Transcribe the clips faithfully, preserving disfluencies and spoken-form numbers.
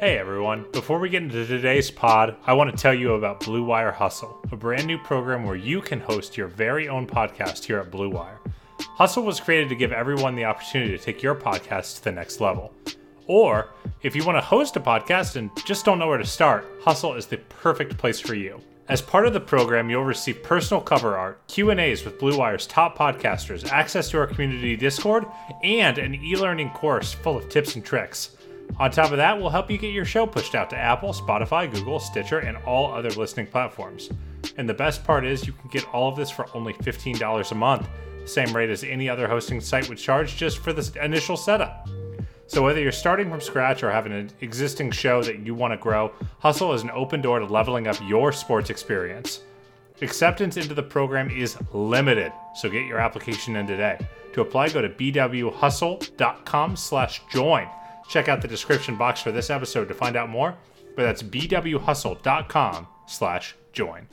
Hey everyone, before we get into today's pod, I want to tell you about Blue Wire Hustle, a brand new program where you can host your very own podcast here at Blue Wire. Hustle was created to give everyone the opportunity to take your podcast to the next level. Or, if you want to host a podcast and just don't know where to start, Hustle is the perfect place for you. As part of the program, you'll receive personal cover art, Q and A's with Blue Wire's top podcasters, access to our community Discord, and an e-learning course full of tips and tricks. On top of that, we'll help you get your show pushed out to Apple, Spotify, Google, Stitcher, and all other listening platforms. And the best part is you can get all of this for only fifteen dollars a month, same rate as any other hosting site would charge just for this initial setup. So whether you're starting from scratch or have an existing show that you want to grow, Hustle is an open door to leveling up your sports experience. Acceptance into the program is limited, so get your application in today. To apply, go to bwhustle.com slash join. Check out the description box for this episode to find out more, but that's bwhustle.com slash join.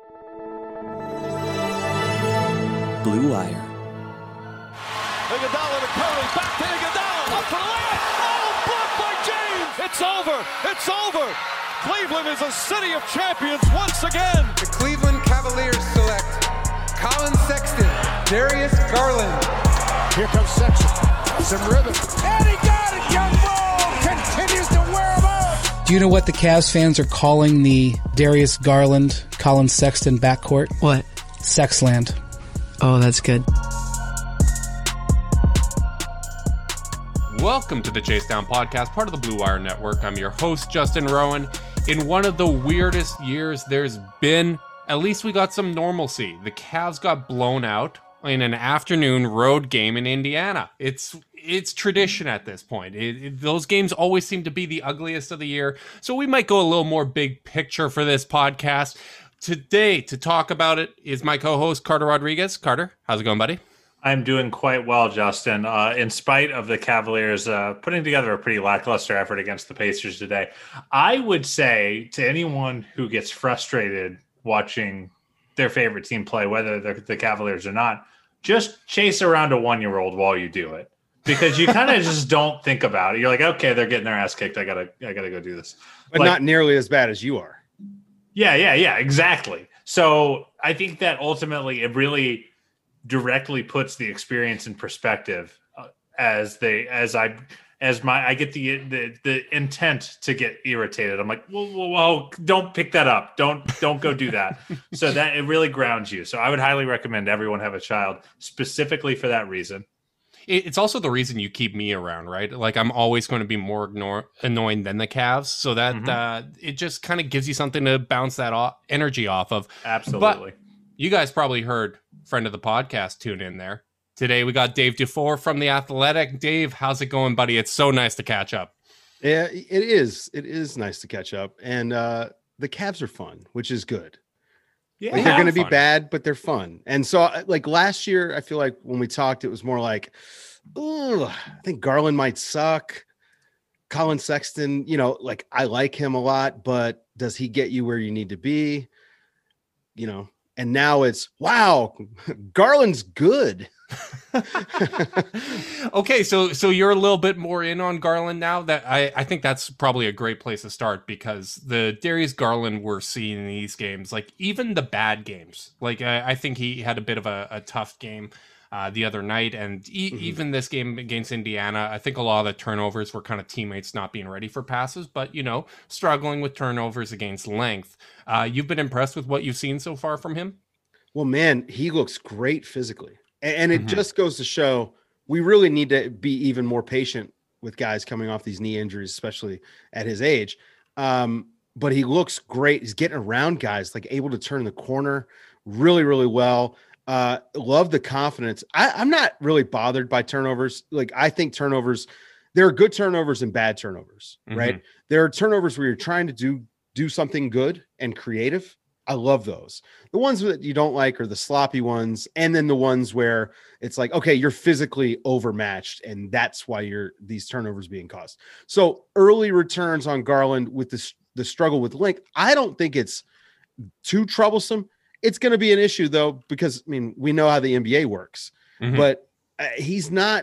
Blue Wire. Iguodala to Curry, back to Iguodala, up for the layup. Oh, blocked by James. It's over. It's over. Cleveland is a city of champions once again. The Cleveland Cavaliers select Colin Sexton, Darius Garland. Here comes Sexton. Some rhythm. And he got it. Young Bull continues to wear him out. Do you know what the Cavs fans are calling the Darius Garland, Colin Sexton backcourt? What? Sexland. Oh, that's good. Welcome to the Chase Down Podcast, part of the Blue Wire Network. I'm your host, Justin Rowan. In one of the weirdest years there's been, at least we got some normalcy. The Cavs got blown out in an afternoon road game in Indiana. It's it's tradition at this point. It, it, those games always seem to be the ugliest of the year, so we might go a little more big picture for this podcast. Today, to talk about it, is my co-host, Carter Rodriguez. Carter, how's it going, buddy? I'm doing quite well, Justin. Uh, in spite of the Cavaliers uh, putting together a pretty lackluster effort against the Pacers today, I would say to anyone who gets frustrated watching their favorite team play, whether they're the Cavaliers or not, just chase around a one-year-old while you do it, because you kind of just don't think about it. You're like, okay, they're getting their ass kicked. I gotta, I gotta go do this. But like, not nearly as bad as you are. Yeah, yeah, yeah, exactly. So I think that ultimately it really directly puts the experience in perspective uh, as they, as I, as my, I get the, the, the intent to get irritated. I'm like, whoa, whoa, whoa, don't pick that up. Don't, don't go do that. So that it really grounds you. So I would highly recommend everyone have a child specifically for that reason. It's also the reason you keep me around, right? Like I'm always going to be more ignore, annoying than the Cavs. So that mm-hmm. uh, it just kind of gives you something to bounce that off, energy off of. Absolutely. But you guys probably heard friend of the podcast tune in there. Today we got Dave Dufour from The Athletic. Dave, how's it going, buddy? It's so nice to catch up. Yeah, it is. It is nice to catch up. And uh, the Cavs are fun, which is good. Yeah, like, they're going to be bad, but they're fun. And so like last year, I feel like when we talked, it was more like, oh, I think Garland might suck. Colin Sexton, you know, like I like him a lot, but does he get you where you need to be? You know, and now it's, wow, Garland's good. Okay, so so you're a little bit more in on Garland now. That I, I think that's probably a great place to start, because the Darius Garland we're seeing in these games, like even the bad games, like I, I think he had a bit of a, a tough game uh, the other night, and e- mm-hmm. even this game against Indiana, I think a lot of the turnovers were kind of teammates not being ready for passes, but you know, struggling with turnovers against length. Uh, you've been impressed with what you've seen so far from him? Well, man, he looks great physically. And it mm-hmm. just goes to show we really need to be even more patient with guys coming off these knee injuries, especially at his age. Um, but he looks great. He's getting around guys, like able to turn the corner really, really well. Uh, love the confidence. I, I'm not really bothered by turnovers. Like I think turnovers, there are good turnovers and bad turnovers, mm-hmm. right? There are turnovers where you're trying to do do something good and creative. I love those. The ones that you don't like are the sloppy ones. And then the ones where it's like, okay, you're physically overmatched. And that's why you're these turnovers being caused. So early returns on Garland with this, the struggle with length, I don't think it's too troublesome. It's going to be an issue though, because I mean, we know how the N B A works, mm-hmm. but uh, he's not,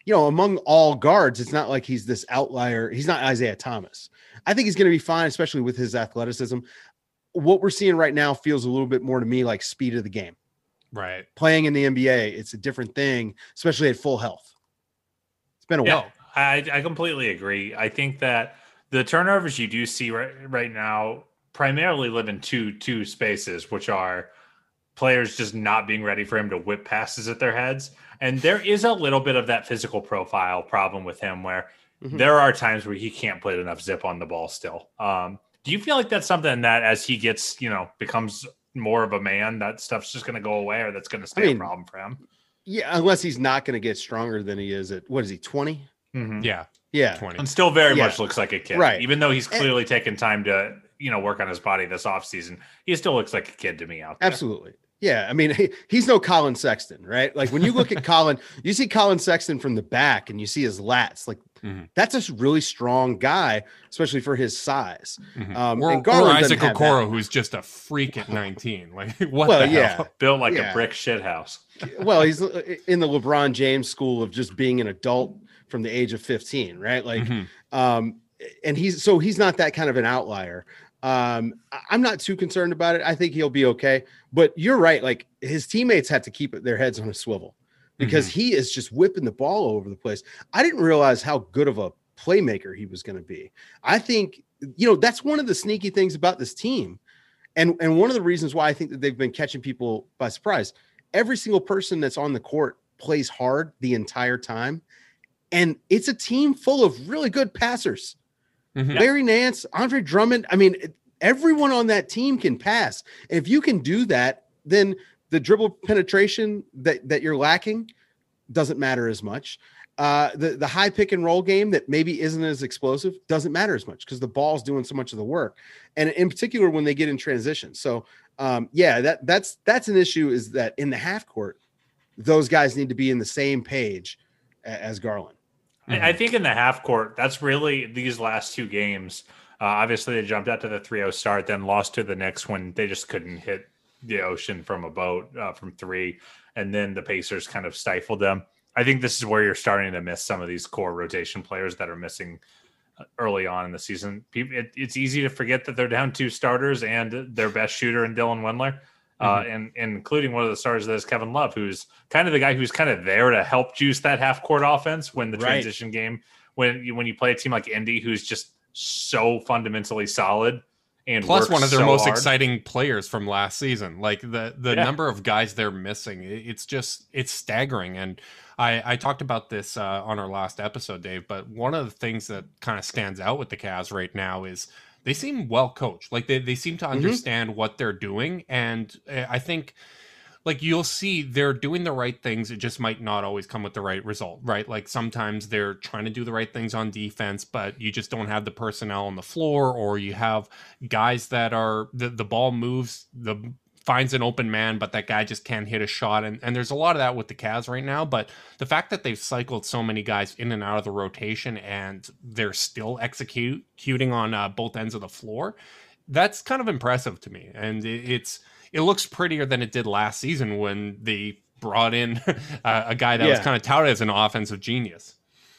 you know, among all guards, it's not like he's this outlier. He's not Isaiah Thomas. I think he's going to be fine, especially with his athleticism. What we're seeing right now feels a little bit more to me like speed of the game. Right. Playing in the N B A, it's a different thing, especially at full health. It's been a Yeah, while. I, I completely agree. I think that the turnovers you do see right, right now primarily live in two two spaces, which are players just not being ready for him to whip passes at their heads. And there is a little bit of that physical profile problem with him where mm-hmm. there are times where he can't put enough zip on the ball still. Um, do you feel like that's something that as he gets, you know, becomes more of a man, that stuff's just going to go away, or that's going to stay I mean, a problem for him? Yeah, unless he's not going to get stronger than he is at, what is he, twenty? Mm-hmm. Yeah. Yeah. twenty. And still very yeah. much looks like a kid. Right. Even though he's clearly and, taken time to, you know, work on his body this offseason, he still looks like a kid to me out there. Absolutely. Yeah, I mean, he, he's no Colin Sexton, right? Like when you look at Colin, you see Colin Sexton from the back and you see his lats. Like mm-hmm. that's a really strong guy, especially for his size. Mm-hmm. Um, or, and or Isaac Okoro, who's just a freak at nineteen. Like what well, the yeah. hell? Built like yeah. a brick shit house. Well, he's in the LeBron James school of just being an adult from the age of fifteen, right? Like, mm-hmm. um, and he's so he's not that kind of an outlier. Um, I'm not too concerned about it. I think he'll be okay. But you're right. Like his teammates have to keep their heads on a swivel because mm-hmm. he is just whipping the ball all over the place. I didn't realize how good of a playmaker he was going to be. I think, you know, that's one of the sneaky things about this team. And, and one of the reasons why I think that they've been catching people by surprise. Every single person that's on the court plays hard the entire time. And it's a team full of really good passers. Mm-hmm. Larry Nance, Andre Drummond. I mean, everyone on that team can pass. And if you can do that, then the dribble penetration that, that you're lacking doesn't matter as much. Uh, the, the high pick and roll game that maybe isn't as explosive doesn't matter as much because the ball's doing so much of the work. And in particular, when they get in transition. So um, yeah, that that's, that's an issue is that in the half court, those guys need to be in the same page as Garland. Mm-hmm. I think in the half court, that's really these last two games. Uh, obviously, they jumped out to the three oh start, then lost to the Knicks when they just couldn't hit the ocean from a boat uh, from three. And then the Pacers kind of stifled them. I think this is where you're starting to miss some of these core rotation players that are missing early on in the season. People, it, it's easy to forget that they're down two starters and their best shooter in Dylan Windler. Uh, mm-hmm. and, and including one of the stars that is Kevin Love, who's kind of the guy who's kind of there to help juice that half court offense when the right. transition game, when you, when you play a team like Indy, who's just so fundamentally solid and plus one of their so most hard. exciting players from last season. Like the, the yeah. number of guys they're missing, it's just, it's staggering. And I, I talked about this uh, on our last episode, Dave, but one of the things that kind of stands out with the Cavs right now is they seem well coached. Like they, they seem to understand mm-hmm. what they're doing. And I think like you'll see they're doing the right things. It just might not always come with the right result, right? Like sometimes they're trying to do the right things on defense, but you just don't have the personnel on the floor, or you have guys that are the, the ball moves, the finds an open man, but that guy just can't hit a shot. And, and there's a lot of that with the Cavs right now. But the fact that they've cycled so many guys in and out of the rotation and they're still executing on uh, both ends of the floor, that's kind of impressive to me. And it, it's it looks prettier than it did last season when they brought in a, a guy that yeah. was kind of touted as an offensive genius.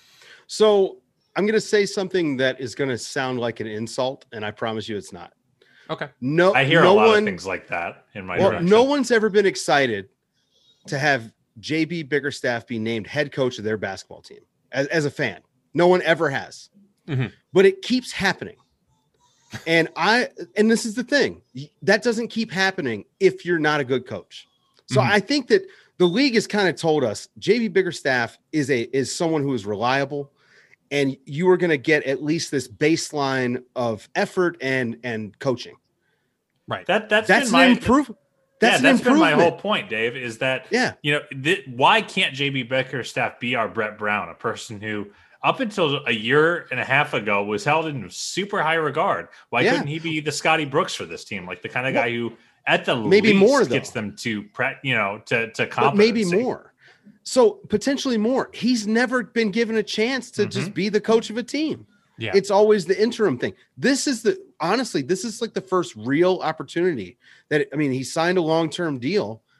So I'm going to say something that is going to sound like an insult, and I promise you it's not. Okay. No, I hear no a lot one, of things like that in my well, direction. No one's ever been excited to have J B Bickerstaff be named head coach of their basketball team as, as a fan. No one ever has, mm-hmm. but it keeps happening. And I, and this is the thing that doesn't keep happening if you're not a good coach. So mm-hmm. I think that the league has kind of told us J B Bickerstaff is a, is someone who is reliable, and you are going to get at least this baseline of effort and, and coaching. Right. That that's, that's been my improvement. That's, yeah, an that's been my improvement. whole point, Dave, is that, yeah. you know, th- why can't J B Bickerstaff be our Brett Brown, a person who up until a year and a half ago was held in super high regard? Why yeah. couldn't he be the Scotty Brooks for this team? Like the kind of guy who at the maybe least more, gets though. them to, you know, to, to but maybe competency. more. So potentially more. He's never been given a chance to mm-hmm. just be the coach of a team. Yeah. It's always the interim thing. This is the, honestly, this is like the first real opportunity that, I mean, he signed a long-term deal.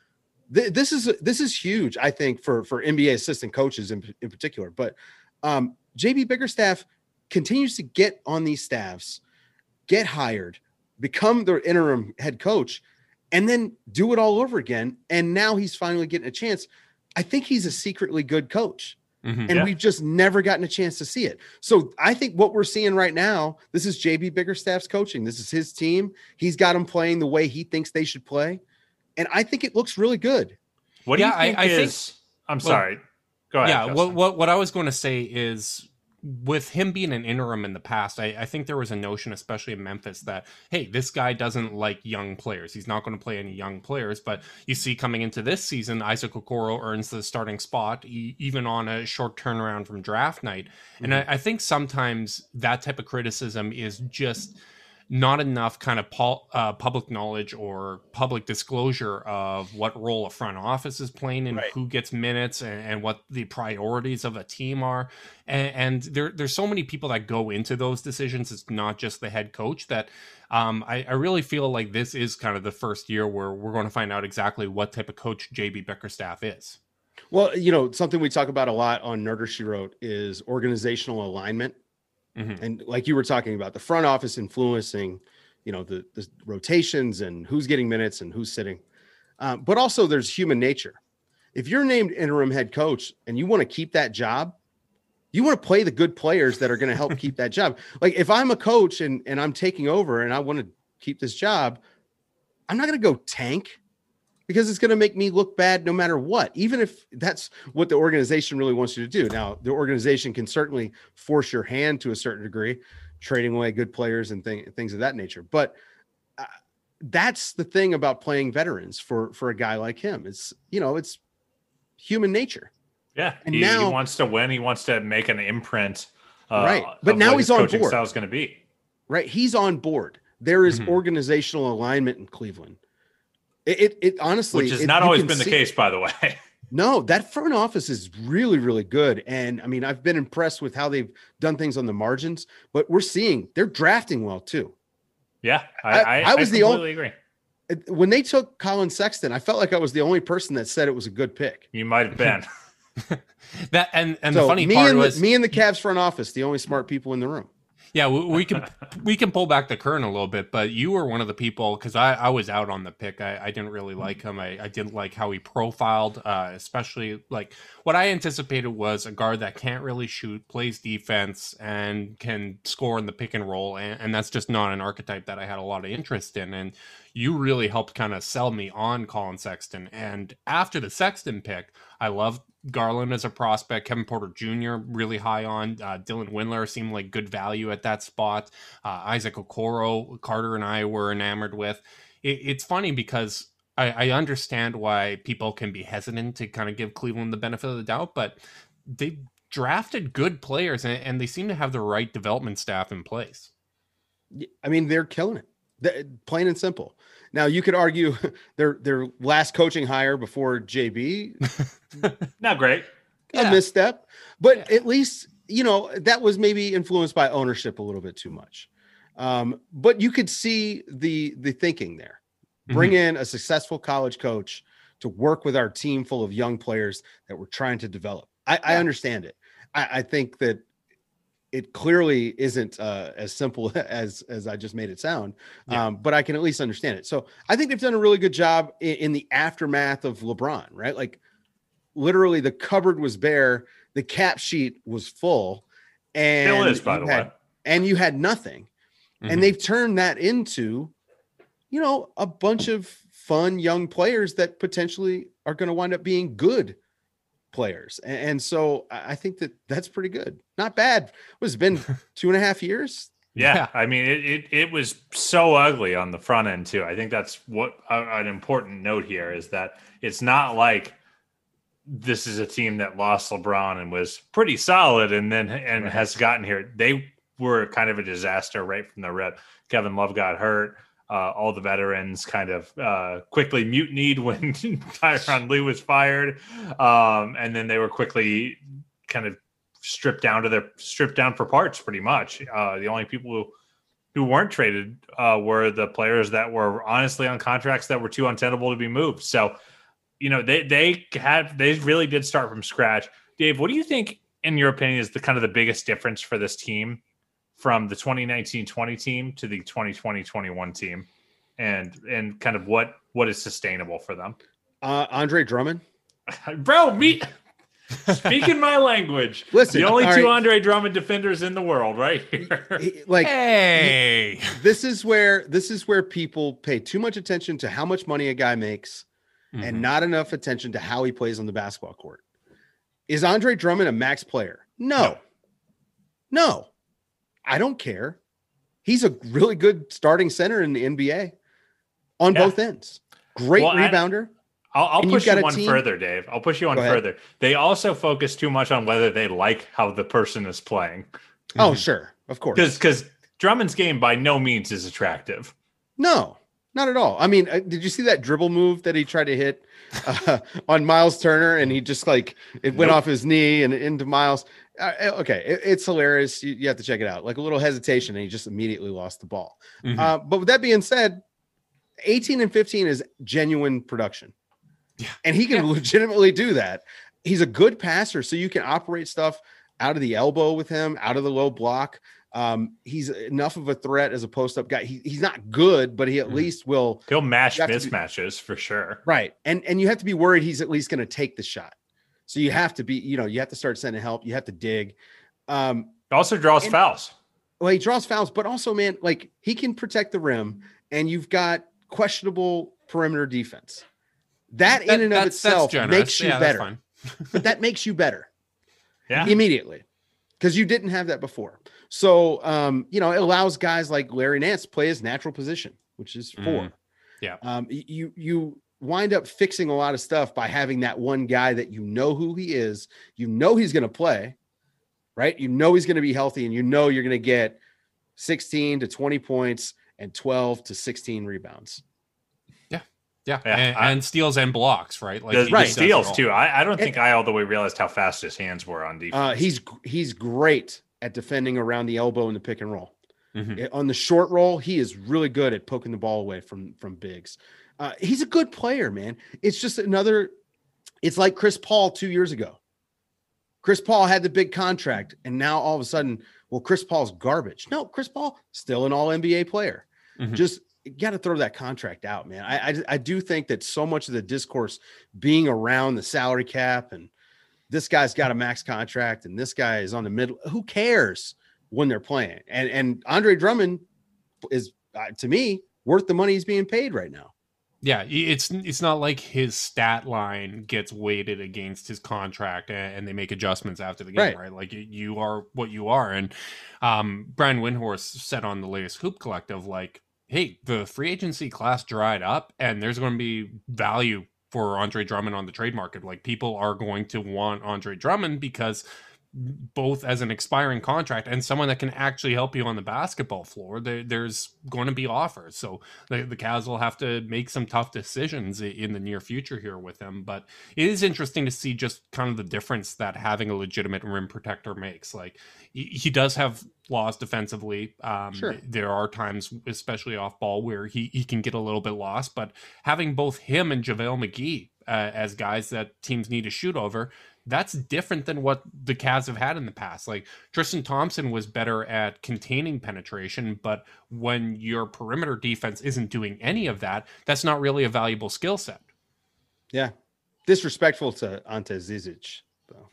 th- this is this is huge, I think, for for N B A assistant coaches in, in particular. But um, J B Bickerstaff continues to get on these staffs, get hired, become their interim head coach, and then do it all over again. And now he's finally getting a chance. I think he's a secretly good coach. Mm-hmm, and yeah. we've just never gotten a chance to see it. So I think what we're seeing right now, this is J B Bickerstaff's coaching. This is his team. He's got them playing the way he thinks they should play. And I think it looks really good. What do yeah, you think I, I is, think, I'm well, sorry. Go ahead. Yeah. What, what, what I was going to say is, with him being an interim in the past, I, I think there was a notion, especially in Memphis, that, hey, this guy doesn't like young players. He's not going to play any young players. But you see coming into this season, Isaac Okoro earns the starting spot, e- even on a short turnaround from draft night. Mm-hmm. And I, I think sometimes that type of criticism is just not enough kind of pol- uh, public knowledge or public disclosure of what role a front office is playing and right. who gets minutes and, and what the priorities of a team are. And, and there, there's so many people that go into those decisions. It's not just the head coach that um, I, I really feel like this is kind of the first year where we're going to find out exactly what type of coach J B Bickerstaff is. Well, you know, something we talk about a lot on Nerder She Wrote is organizational alignment. Mm-hmm. And like you were talking about, the front office influencing, you know, the, the rotations and who's getting minutes and who's sitting. Um, but also there's human nature. If you're named interim head coach and you want to keep that job, you want to play the good players that are going to help keep that job. Like if I'm a coach and, and I'm taking over and I want to keep this job, I'm not going to go tank, because it's going to make me look bad no matter what, even if that's what the organization really wants you to do. Now, the organization can certainly force your hand to a certain degree, trading away good players and thing, things of that nature. But uh, that's the thing about playing veterans for, for a guy like him. It's, you know, it's human nature. Yeah. And he, now, he wants to win. He wants to make an imprint. Uh, right. But now he's on board. Style is going to be. Right. He's on board. There is mm-hmm. organizational alignment in Cleveland. It, it, it honestly, which has it, not always been see, the case, by the way. No, that front office is really, really good. And I mean, I've been impressed with how they've done things on the margins, but we're seeing they're drafting well too. Yeah. I, I, I, I was I the only, agree. When they took Colin Sexton, I felt like I was the only person that said it was a good pick. You might've been. that and, and so the funny me part and was the, me and the Cavs front office, the only smart people in the room. Yeah, we, we can we can pull back the curtain a little bit, but you were one of the people, because I, I was out on the pick. I, I didn't really like him. I, I didn't like how he profiled, uh, especially like what I anticipated was a guard that can't really shoot, plays defense, and can score in the pick and roll. And, and that's just not an archetype that I had a lot of interest in. And you really helped kind of sell me on Colin Sexton. And after the Sexton pick, I loved Garland as a prospect, Kevin Porter Junior really high on, uh, Dylan Windler seemed like good value at that spot. Uh, Isaac Okoro, Carter and I were enamored with. It, it's funny because I, I understand why people can be hesitant to kind of give Cleveland the benefit of the doubt, but they drafted good players and, and they seem to have the right development staff in place. I mean, they're killing it. They're, plain and simple. Now you could argue their their last coaching hire before J B, not great, a yeah. misstep, but yeah. at least, you know, that was maybe influenced by ownership a little bit too much. Um, but you could see the the thinking there. Bring mm-hmm. in a successful college coach to work with our team full of young players that we're trying to develop. I, yeah. I understand it. I, I think that it clearly isn't uh, as simple as, as I just made it sound, yeah. um, but I can at least understand it. So I think they've done a really good job in, in the aftermath of LeBron, right? Like literally the cupboard was bare, the cap sheet was full, and still is, by the had, way, and you had nothing. Mm-hmm. And they've turned that into, you know, a bunch of fun young players that potentially are going to wind up being good players. And, and so I think that that's pretty good. Not bad. It's been two and a half years. Yeah. yeah. I mean, it, it, it was so ugly on the front end too. I think that's what uh, an important note here is that it's not like this is a team that lost LeBron and was pretty solid and then, and right. has gotten here. They were kind of a disaster right from the rip. Kevin Love got hurt. Uh, all the veterans kind of uh, quickly mutinied when Tyronn Lue was fired. Um, and then they were quickly kind of stripped down to their stripped down for parts pretty much. Uh, the only people who, who weren't traded uh, were the players that were honestly on contracts that were too untenable to be moved. So, you know, they they had they really did start from scratch. Dave, what do you think, in your opinion, is the kind of the biggest difference for this team from the twenty nineteen twenty team to the twenty twenty twenty-one team, and and kind of what what is sustainable for them? Uh, Andre Drummond, bro, me speaking my language. Listen, the only two right. Andre Drummond defenders in the world, right here. He, like, hey, he, this is where this is where people pay too much attention to how much money a guy makes, mm-hmm. and not enough attention to how he plays on the basketball court. Is Andre Drummond a max player? No. no, no, I don't care. He's a really good starting center in the N B A on yeah. both ends. Great well, rebounder. I'll, I'll push you one team. further, Dave. I'll push you one further. They also focus too much on whether they like how the person is playing. Oh, mm-hmm. sure. Of course. Because because Drummond's game by no means is attractive. No, not at all. I mean, uh, did you see that dribble move that he tried to hit uh, on Miles Turner, and he just like it went nope. off his knee and into Miles? Uh, okay, it, it's hilarious. You, you have to check it out. Like a little hesitation, and he just immediately lost the ball. Mm-hmm. Uh, but with that being said, eighteen and fifteen is genuine production. Yeah. And he can yeah. legitimately do that. He's a good passer, so you can operate stuff out of the elbow with him, out of the low block. Um, he's enough of a threat as a post-up guy. He, he's not good, but he at mm. least will. He'll mash mismatches be, for sure. Right. And and you have to be worried he's at least going to take the shot. So you have to be, you know, you have to start sending help. You have to dig. Um, also draws and, fouls. Well, he draws fouls, but also, man, like he can protect the rim, and you've got questionable perimeter defense. That, that in and of itself makes you yeah, better. But that makes you better. Yeah. Immediately. Because you didn't have that before. So, um, you know, it allows guys like Larry Nance to play his natural position, which is four. Mm. Yeah. Um, you you wind up fixing a lot of stuff by having that one guy that you know who he is. You know he's going to play, right? You know he's going to be healthy, and you know you're going to get sixteen to twenty points and twelve to sixteen rebounds. Yeah, yeah. And, I, and steals and blocks, right? Like the, right, steals too. I, I don't think and, I all the way realized how fast his hands were on defense. Uh, he's he's great at defending around the elbow in the pick and roll. Mm-hmm. On the short roll, he is really good at poking the ball away from from bigs. Uh, he's a good player, man. It's just another. It's like Chris Paul two years ago. Chris Paul had the big contract, and now all of a sudden, well, Chris Paul's garbage. No, Chris Paul still an All N B A player. Mm-hmm. Just. You got to throw that contract out, man. I, I I do think that so much of the discourse being around the salary cap and this guy's got a max contract and this guy is on the middle. Who cares when they're playing? And and Andre Drummond is, uh, to me, worth the money he's being paid right now. Yeah, it's it's not like his stat line gets weighted against his contract and, and they make adjustments after the game, right? right? Like you are what you are. And um, Brian Windhorst said on the latest Hoop Collective, like, hey, the free agency class dried up and there's going to be value for Andre Drummond on the trade market. Like people are going to want Andre Drummond because both as an expiring contract and someone that can actually help you on the basketball floor, there, there's going to be offers. So the, the Cavs will have to make some tough decisions in the near future here with him. But it is interesting to see just kind of the difference that having a legitimate rim protector makes. Like he, he does have flaws defensively. Um, sure. There are times, especially off ball, where he, he can get a little bit lost. But having both him and JaVale McGee uh, as guys that teams need to shoot over, that's different than what the Cavs have had in the past. Like Tristan Thompson was better at containing penetration, but when your perimeter defense isn't doing any of that, that's not really a valuable skill set. Yeah. Disrespectful to Ante Zizic.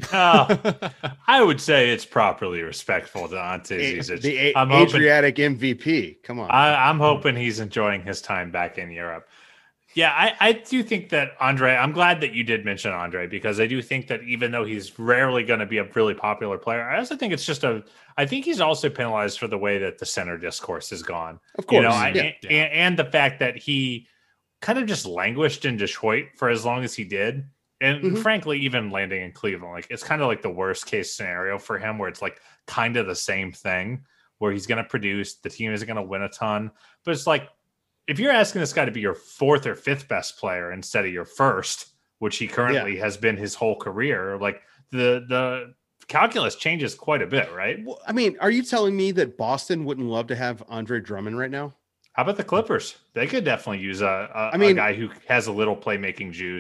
Oh, I would say it's properly respectful to Ante Zizic. The a- I'm Adriatic hoping, M V P. Come on. I, I'm hoping he's enjoying his time back in Europe. Yeah, I, I do think that Andre, I'm glad that you did mention Andre, because I do think that even though he's rarely going to be a really popular player, I also think it's just a, I think he's also penalized for the way that the center discourse has gone. Of course. You know, I, yeah. and, yeah. and the fact that he kind of just languished in Detroit for as long as he did. And mm-hmm. frankly, even landing in Cleveland, like it's kind of like the worst case scenario for him, where it's like kind of the same thing, where he's going to produce, the team isn't going to win a ton, but it's like, if you're asking this guy to be your fourth or fifth best player instead of your first, which he currently yeah. has been his whole career, like the the calculus changes quite a bit, right? Well, I mean, are you telling me that Boston wouldn't love to have Andre Drummond right now? How about the Clippers? They could definitely use a, a, I mean, a guy who has a little playmaking juice,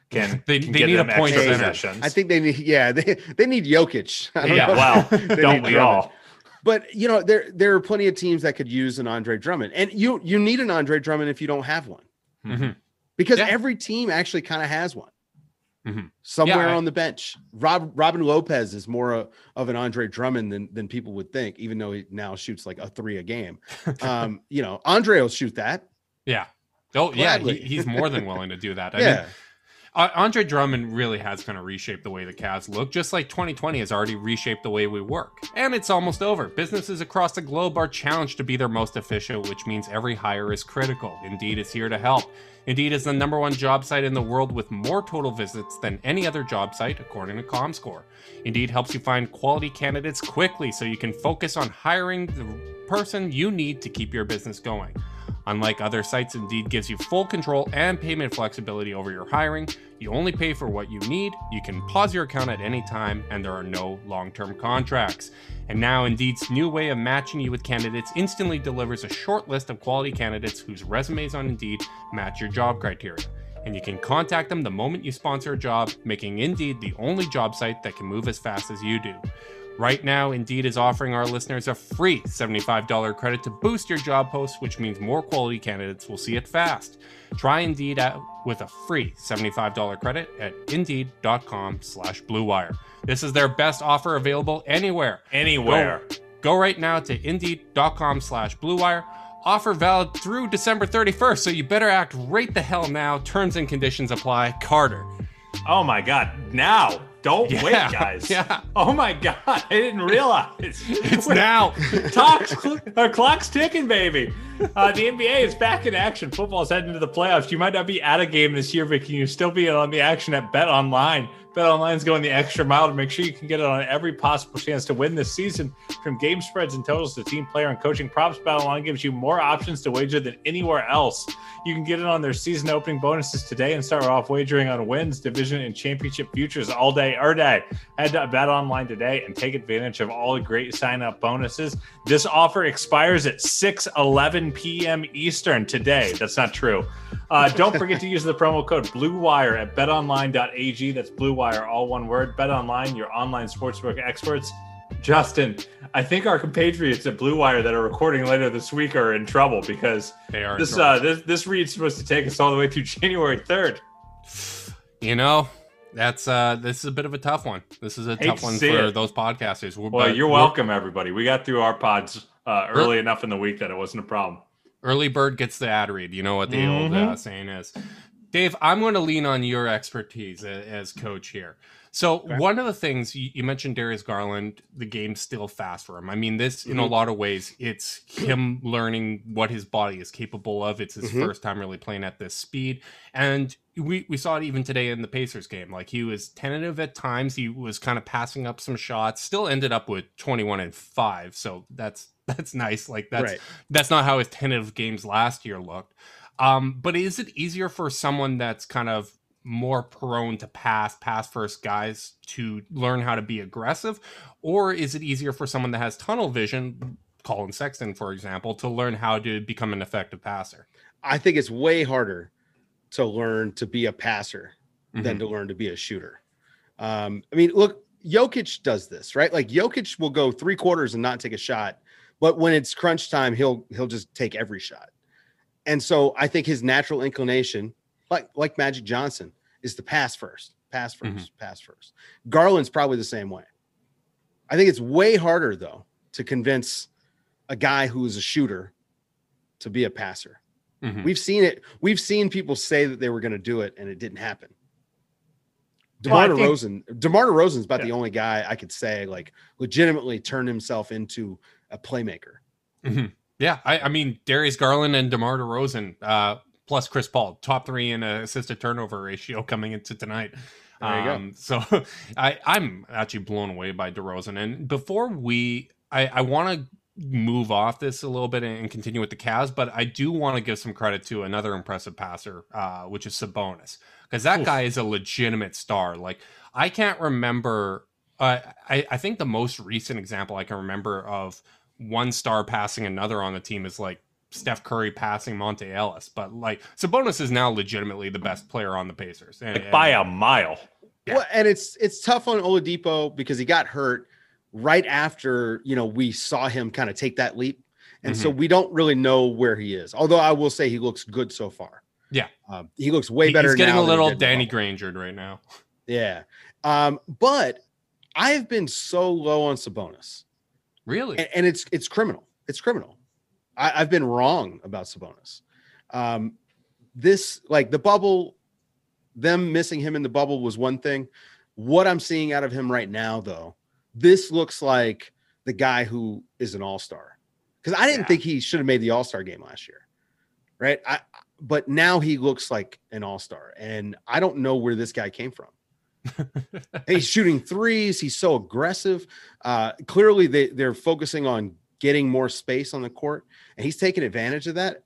can, They- can they give need a them point extra center. possessions. I think they need, yeah, they, they need Jokic. I don't yeah, know. well, They don't need we Drummond. all? But you know, there there are plenty of teams that could use an Andre Drummond, and you you need an Andre Drummond if you don't have one, Mhm. because Yeah. every team actually kind of has one Mhm. somewhere Yeah, I- on the bench. Rob Robin Lopez is more a, of an Andre Drummond than than people would think, even though he now shoots like a three a game. Um, you know, Andre will shoot that. Yeah. Oh, yeah. Gladly. He, he's more than willing to do that. I Yeah. mean, uh, Andre Drummond really has kind of reshaped the way the Cavs look, just like twenty twenty has already reshaped the way we work. And it's almost over. Businesses across the globe are challenged to be their most efficient, which means every hire is critical. Indeed is here to help. Indeed is the number one job site in the world with more total visits than any other job site, according to ComScore. Indeed helps you find quality candidates quickly so you can focus on hiring the person you need to keep your business going. Unlike other sites, Indeed gives you full control and payment flexibility over your hiring. You only pay for what you need, you can pause your account at any time, and there are no long-term contracts. And now Indeed's new way of matching you with candidates instantly delivers a short list of quality candidates whose resumes on Indeed match your job criteria. And you can contact them the moment you sponsor a job, making Indeed the only job site that can move as fast as you do. Right now, Indeed is offering our listeners a free seventy-five dollars credit to boost your job post, which means more quality candidates will see it fast. Try Indeed out with a free seventy-five dollars credit at indeed.com slash Blue Wire. This is their best offer available anywhere. Anywhere. Go, go right now to indeed.com slash Blue Wire. Offer valid through December thirty-first, so you better act right the hell now. Terms and conditions apply. Carter. Oh my God! Now, don't Yeah, wait, guys. yeah. Oh my God! I didn't realize. It's now. Talks, our clock's ticking, baby. Uh, the N B A is back in action. Football's heading into the playoffs. You might not be at a game this year, but can you still be on the action at Bet Online? Bet Online's going the extra mile to make sure you can get it on every possible chance to win this season. From game spreads and totals to team player and coaching props, Bet Online gives you more options to wager than anywhere else. You can get it on their season opening bonuses today and start off wagering on wins, division, and championship futures all day, every day. Head to Bet Online today and take advantage of all the great sign-up bonuses. This offer expires at six eleven p.m. Eastern today. That's not true. Uh, don't forget to use the promo code BlueWire at bet online dot a g. That's Blue Wire, all one word. BetOnline, your online sportsbook experts. Justin, I think our compatriots at Blue Wire that are recording later this week are in trouble because They are in this trouble. uh, this this read's supposed to take us all the way through January third. You know, that's uh this is a bit of a tough one. This is a Hate tough to one see for it. those podcasters. We're- Well, but you're we're- welcome, everybody. We got through our pods uh, early enough in the week that it wasn't a problem. Early bird gets the ad read. You know what the old Mm-hmm. uh, saying is. Dave, I'm going to lean on your expertise a- as coach here. So one of the things you, you mentioned, Darius Garland, the game's still fast for him. I mean, this in a lot of ways, it's him learning what his body is capable of. It's his Mhm. first time really playing at this speed. And we, we saw it even today in the Pacers game. Like, he was tentative at times. He was kind of passing up some shots, still ended up with twenty-one and five. So that's that's nice. Like, that's Right. that's not how his tentative games last year looked. Um, but is it easier for someone that's kind of more prone to pass, pass first guys to learn how to be aggressive? Or is it easier for someone that has tunnel vision, Colin Sexton, for example, to learn how to become an effective passer? I think it's way harder to learn to be a passer than Mhm. to learn to be a shooter. Um, I mean, look, Jokic does this, right? Like Jokic will go three quarters and not take a shot, but when it's crunch time, he'll he'll just take every shot. And so I think his natural inclination, like like Magic Johnson, is to pass first, pass 1st Mhm. pass first. Garland's probably the same way. I think it's way harder though to convince a guy who is a shooter to be a passer. Mhm. We've seen it. We've seen people say that they were going to do it, and it didn't happen. Well, I DeMar think- DeRozan, DeMar DeRozan's about Yeah. the only guy I could say like legitimately turned himself into a playmaker. Mhm. Yeah, I, I mean, Darius Garland and DeMar DeRozan, uh, plus Chris Paul, top three in a assisted turnover ratio coming into tonight. There you go. Um, so I, I'm actually blown away by DeRozan. And before we, I, I want to move off this a little bit and continue with the Cavs, but I do want to give some credit to another impressive passer, uh, which is Sabonis, because that guy is a legitimate star. Like, I can't remember. Uh, I, I think the most recent example I can remember of one star passing another on the team is like Steph Curry passing Monte Ellis, but like Sabonis is now legitimately the best player on the Pacers. And, Like by a mile. Yeah. Well, and it's it's tough on Oladipo because he got hurt right after, you know, we saw him kind of take that leap. And Mm-hmm. so we don't really know where he is. Although I will say he looks good so far. Yeah. Um, he looks way He- better. He's getting now a than he little did in the Danny bubble. Grangered right now. Yeah. Um, but I've been so low on Sabonis. Really? And, and it's it's criminal. It's criminal. I, I've been wrong about Sabonis. Um, this like the bubble, them missing him in the bubble was one thing. What I'm seeing out of him right now, though, this looks like the guy who is an all-star. Because I didn't Yeah. think he should have made the all-star game last year. Right. I but now he looks like an all-star. And I don't know where this guy came from. He's shooting threes. He's so aggressive. Uh, clearly, they, they're focusing on getting more space on the court, and he's taking advantage of that.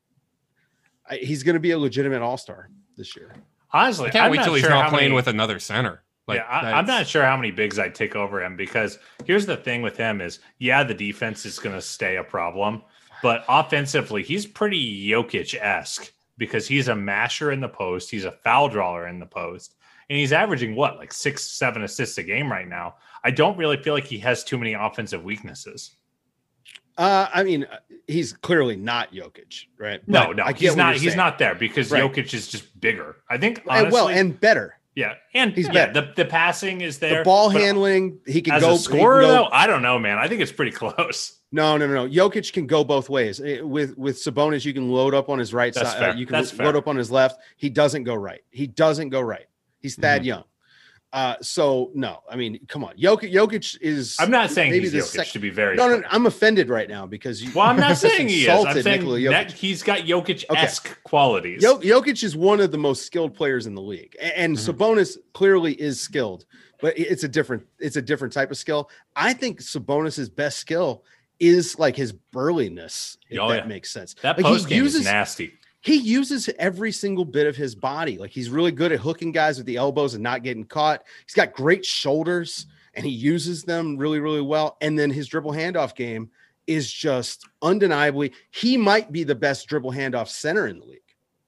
I, he's going to be a legitimate all-star this year. Honestly, I can't I'm wait not till he's sure not how playing many- with another center. Like, yeah, I, I'm that's- not sure how many bigs I'd take over him because here's the thing with him is, yeah, the defense is going to stay a problem, but offensively, he's pretty Jokic-esque because he's a masher in the post. He's a foul drawer in the post, and he's averaging what, like six, seven assists a game right now. I don't really feel like he has too many offensive weaknesses. Uh, I mean, uh, he's clearly not Jokic, right? No, But no, I get he's what not. you're He's saying. not there because Right. Jokic is just bigger. I think, And honestly, well, and better. yeah, and he's yeah, better. the the passing is there. The ball but handling, he can as go. a he scorer, can go- though, I don't know, man. I think it's pretty close. No, no, no, no. Jokic can go both ways. Eh, With with Sabonis, you can load up on his right That's side. fair. Uh, you can That's lo- fair. load up on his left. He doesn't go right. He doesn't go right. He's Thad Young. Uh, so no, I mean, come on. Jokic, Jokic is. I'm not saying maybe he's the Jokic, sec- to be very No, no, clear. no, I'm offended right now because you. Well, I'm not saying he is. I'm insulted saying Nikola that Jokic. he's got Jokic-esque qualities. Jo- Jokic is one of the most skilled players in the league, A- and Sabonis clearly is skilled, but it- it's a different it's a different type of skill. I think Sabonis's best skill is like his burliness, if Oh, that yeah. makes sense. That Like, post he game uses is nasty. he uses every single bit of his body. Like he's really good at hooking guys with the elbows and not getting caught. He's got great shoulders and he uses them really, really well. And then his dribble handoff game is just undeniably, he might be the best dribble handoff center in the league.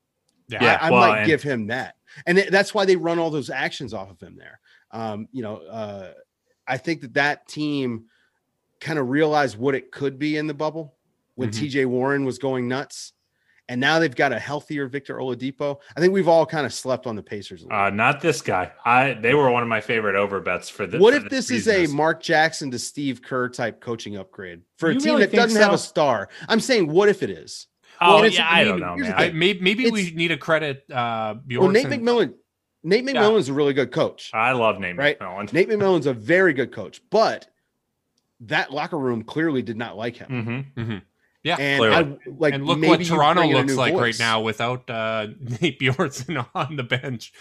Yeah, I, I well, might and- give him that. And th- that's why they run all those actions off of him there. Um, you know, uh, I think that that team kind of realized what it could be in the bubble when Mm-hmm. T J Warren was going nuts. And now they've got a healthier Victor Oladipo. I think we've all kind of slept on the Pacers a little. Uh, not this guy. I They were one of my favorite over bets for the. what for if this is a season. Mark Jackson to Steve Kerr type coaching upgrade for a You team really that think doesn't have so? a star? I'm saying, what if it is? Oh, Well, it's- yeah, I I mean, don't know, here's the man. I, thing. maybe maybe we It's- need to credit uh, Well, Nate Bjornsson. McMillan, Nate McMillan is a really good coach. I love Nate Right. McMillan. Nate McMillan's a very good coach, but that locker room clearly did not like him. Mm-hmm. Yeah, And clearly. I like and look maybe what you Toronto bring in a looks new like right voice. now without uh, Nate Bjornsson on the bench.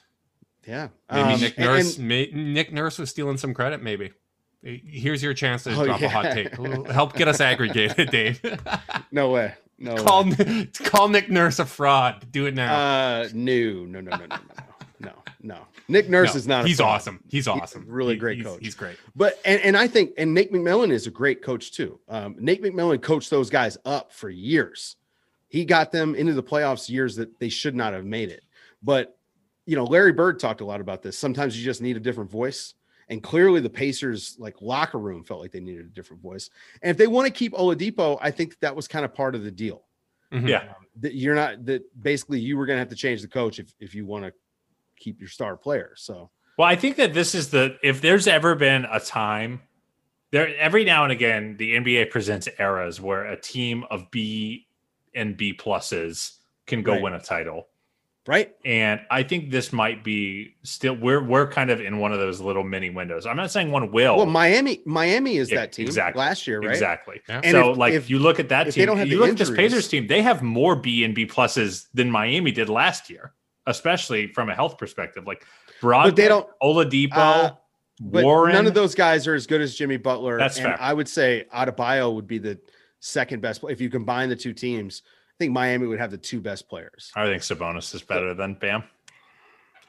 Yeah, Maybe Um, Nick and- Nurse. and- may, Nick Nurse was stealing some credit. Maybe. Here's your chance to Oh, drop a yeah. hot take. Help get us aggregated, Dave. no way, no call way. call Nick Nurse a fraud. Do it now. Uh, no, no, no, no, no, no, no, no. Nick Nurse No, is not. A he's fraud. awesome. He's awesome. really He- great he's- coach. He's great. But and, and I think and Nate McMillan is a great coach too. Um, Nate McMillan coached those guys up for years. He got them into the playoffs years that they should not have made it. But you know, Larry Bird talked a lot about this. Sometimes you just need a different voice. And clearly the Pacers like locker room felt like they needed a different voice. And if they want to keep Oladipo, I think that was kind of part of the deal. Mhm. Yeah. That you're not that basically you were going to have to change the coach if, if you want to keep your star player. So Well, I think that this is the if there's ever been a time there every now and again the N B A presents eras where a team of B and B pluses can go Right. win a title. right. And I think this might be still we're we're kind of in one of those little mini windows. I'm not saying one will. Well, Miami, Miami is Yeah, that team exactly. last year, right? Exactly. Yeah. And So if- like if- you look at that if they team, don't have you the look at this injuries- Pacers team, they have more B and B pluses than Miami did last year, especially from a health perspective. Like Brogdon, But they don't- Oladipo, Uh, But Warren. none of those guys are as good as Jimmy Butler. That's and fair. I would say Adebayo would be the second best. If you combine the two teams, I think Miami would have the two best players. I think Sabonis is better than Bam.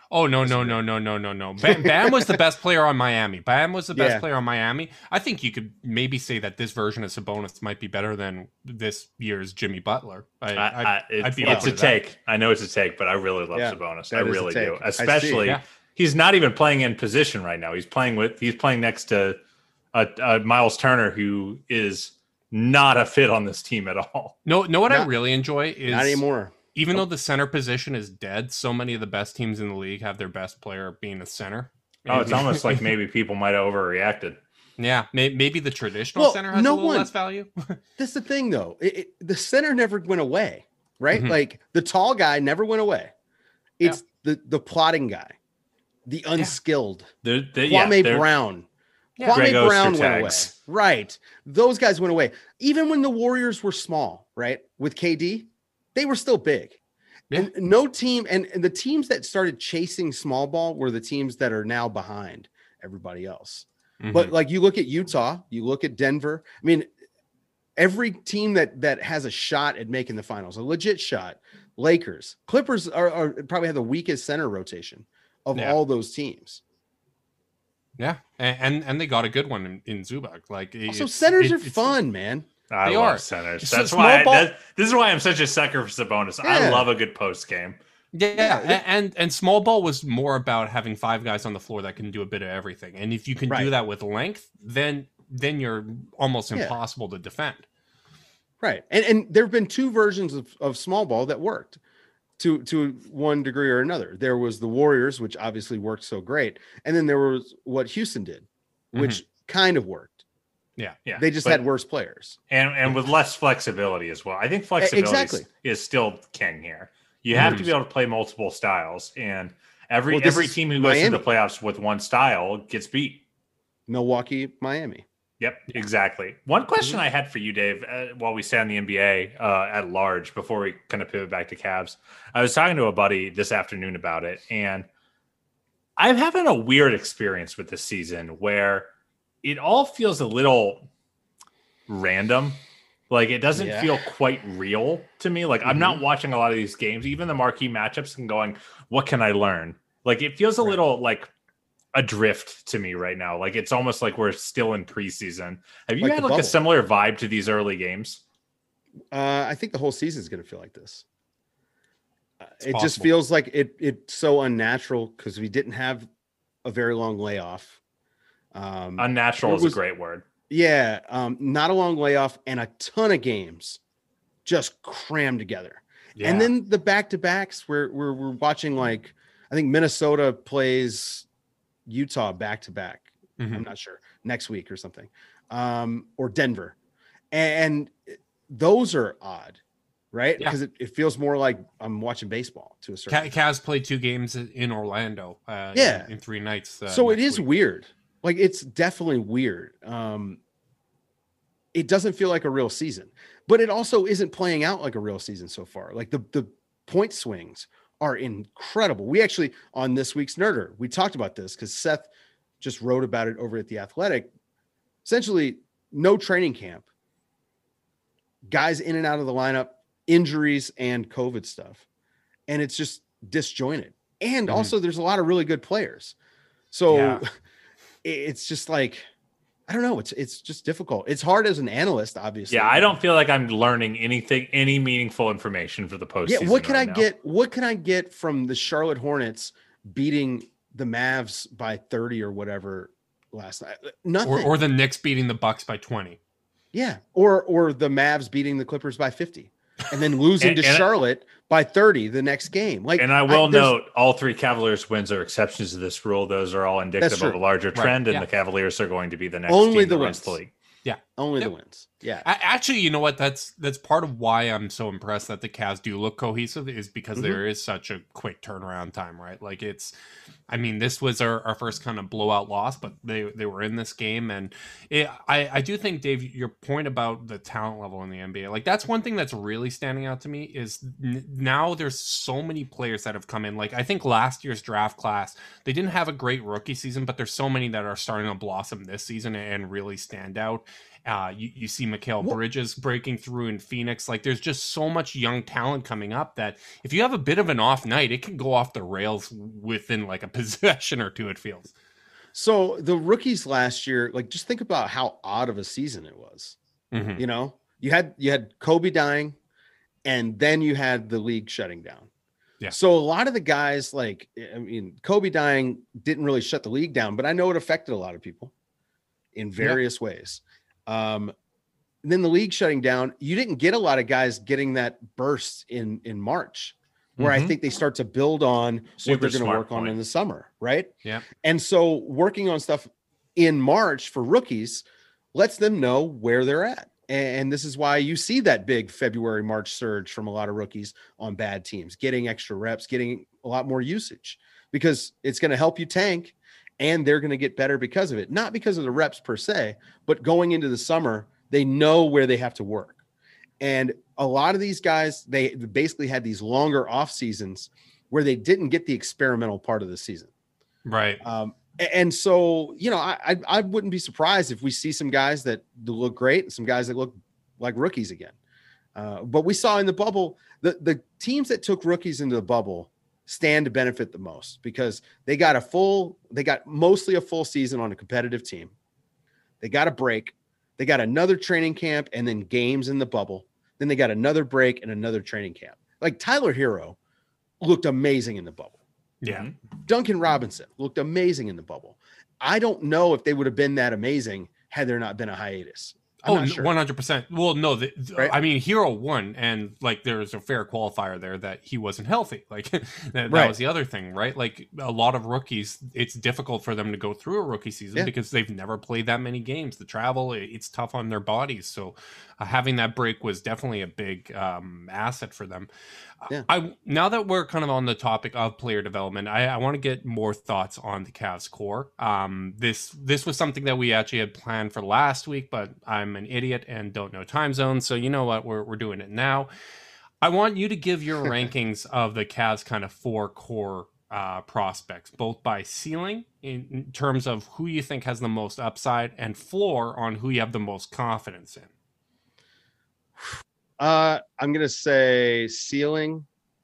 Oh, no, no, no, no, no, no, no. Bam, Bam was the best player on Miami. Bam was the best Yeah. player on Miami. I think you could maybe say that this version of Sabonis might be better than this year's Jimmy Butler. I, I, I, I'd, it, I'd be it's open a to that. take. I know it's a take, but I really love Yeah, Sabonis. that I is a really take. do. I see. Especially, Yeah. he's not even playing in position right now. He's playing with. He's playing next to a, a Miles Turner, who is not a fit on this team at all. No, know what I Not- really enjoy is Not anymore. even though the center position is dead, so many of the best teams in the league have their best player being a center. Oh, it's almost like maybe people might have overreacted. Yeah, may, maybe the traditional Well, center has no a little one- less value. That's the thing, though. It, it, the center never went away, right? Mhm. Like the tall guy never went away. It's the the plotting guy, the unskilled. They're, they're, yeah, Kwame they're- Brown. Yeah. Kwame Greg Brown went away. Ostertags. Right. Those guys went away. Even when the Warriors were small, right? With K D, they were still big. Yeah. And no team, and, and the teams that started chasing small ball were the teams that are now behind everybody else. Mhm. But like you look at Utah, you look at Denver. I mean, every team that that has a shot at making the finals, a legit shot. Lakers, Clippers are, are probably have the weakest center rotation of Yeah. all those teams. yeah, and, and and they got a good one in, in Zubac. Like, So it's- centers it- are it's- fun, man. I They love are. centers. So That's small why. I, ball- that, this is why I'm such a sucker for Sabonis. I Yeah. love a good post game. Yeah, Yeah, a- and and small ball was more about having five guys on the floor that can do a bit of everything. And if you can do Right. that with length, then then you're almost Yeah. impossible to defend. Right. And and there have been two versions of, of small ball that worked to to one degree or another. There was the Warriors, which obviously worked so great. And then there was what Houston did, which kind of worked. Yeah. Yeah, They just but- had worse players. and and with less flexibility as well. I think flexibility exactly. is, is still king here. You have to be able to play multiple styles, and every Well, this every is team who goes to the Miami. playoffs with one style gets beat. Milwaukee, Miami. Yep, exactly. One question Mm-hmm. I had for you, Dave, uh, while we stay on the N B A uh, at large, before we kind of pivot back to Cavs, I was talking to a buddy this afternoon about it, and I'm having a weird experience with this season where it all feels a little random. Like it doesn't Yeah. feel quite real to me. Like I'm not watching a lot of these games, even the marquee matchups, and going, "What can I learn?" Like it feels a little like adrift to me right now. Like it's almost like we're still in preseason. Have you Like had the like a bubble. similar vibe to these early games? Uh, I think the whole season is going to feel like this. Uh, it just possible. feels like it it's so unnatural because we didn't have a very long layoff. Um, Unnatural It is was- a great word. Yeah, um, not a long layoff and a ton of games just crammed together. Yeah. And then the back to backs where we're, we're watching, like, I think Minnesota plays Utah back to back. Mhm. I'm not sure, next week or something, um, or Denver. And those are odd, right? Yeah. Because it, it feels more like I'm watching baseball to a certain Ca- Cavs played two games in Orlando. Uh, Yeah. in, in three nights. Uh, so it next is week. weird. Like it's definitely weird. Um, it doesn't feel like a real season, but it also isn't playing out like a real season so far. Like the the point swings are incredible. We actually on this week's Nerder we talked about this because Seth just wrote about it over at the Athletic. Essentially, no training camp, guys in and out of the lineup, injuries and COVID stuff, and it's just disjointed. And Mhm. also, there's a lot of really good players. So Yeah. it's just like, I don't know. It's it's just difficult. It's hard as an analyst, obviously. Yeah, I don't feel like I'm learning anything, any meaningful information for the postseason. Yeah, what can right I now. get? What can I get from the Charlotte Hornets beating the Mavs by thirty or whatever last night? Nothing. Or, or the Knicks beating the Bucks by twenty. yeah, or or the Mavs beating the Clippers by fifty, and then losing And- to and- Charlotte by thirty the next game. Like, And I will there's- note all three Cavaliers wins are exceptions to this rule. Those are all indicative true. of a larger trend, and yeah. the Cavaliers are going to be the next Only team the that runs wins. the league. only Yep. the wins. Yeah, A- Actually, you know what? That's that's part of why I'm so impressed that the Cavs do look cohesive is because Mhm. there is such a quick turnaround time, right? Like it's, I mean, this was our, our first kind of blowout loss, but they they were in this game, and it, I I do think, Dave, your point about the talent level in the N B A, like that's one thing that's really standing out to me is n- now there's so many players that have come in. Like I think last year's draft class, they didn't have a great rookie season, but there's so many that are starting to blossom this season and really stand out. Uh, you, you see Mikal Bridges breaking through in Phoenix. Like, there's just so much young talent coming up that if you have a bit of an off night, it can go off the rails within like a possession or two, it feels. So the rookies last year, like, just think about how odd of a season it was. Mm-hmm. You know, you had you had Kobe dying, and then you had the league shutting down. Yeah. So a lot of the guys, like, I mean, Kobe dying didn't really shut the league down, but I know it affected a lot of people in various yeah. ways. Um, and then the league shutting down, you didn't get a lot of guys getting that burst in in March, where mm-hmm. I think they start to build on Super what they're going to work point. on in the summer, right? Yeah. And so working on stuff in March for rookies lets them know where they're at. And this is why you see that big February, March surge from a lot of rookies on bad teams, getting extra reps, getting a lot more usage, because it's going to help you tank, and they're going to get better because of it. Not because of the reps per se, but going into the summer, they know where they have to work. And a lot of these guys, they basically had these longer off seasons where they didn't get the experimental part of the season. Right. Um, And so, you know, I I wouldn't be surprised if we see some guys that look great and some guys that look like rookies again. Uh, but we saw in the bubble, the, the teams that took rookies into the bubble stand to benefit the most, because they got a full, they got mostly a full season on a competitive team. They got a break. They got another training camp and then games in the bubble. Then they got another break and another training camp. Like Tyler Hero looked amazing in the bubble. Yeah. Duncan Robinson looked amazing in the bubble. I don't know if they would have been that amazing had there not been a hiatus. I'm oh, not sure. one hundred percent. Well, no, the, Right? I mean, Hero won, and like there's a fair qualifier there that he wasn't healthy. Like that, that Right. was the other thing, right? Like a lot of rookies, it's difficult for them to go through a rookie season Yeah. because they've never played that many games. The travel, it- it's tough on their bodies. So uh, having that break was definitely a big um, asset for them. Yeah. I now that we're kind of on the topic of player development, I, I want to get more thoughts on the Cavs core. Um, this this was something that we actually had planned for last week, but I'm an idiot and don't know time zones, so you know what, we're we're doing it now. I want you to give your rankings of the Cavs kind of four core uh, prospects, both by ceiling in, in terms of who you think has the most upside, and floor on who you have the most confidence in. Uh, I'm going to say ceiling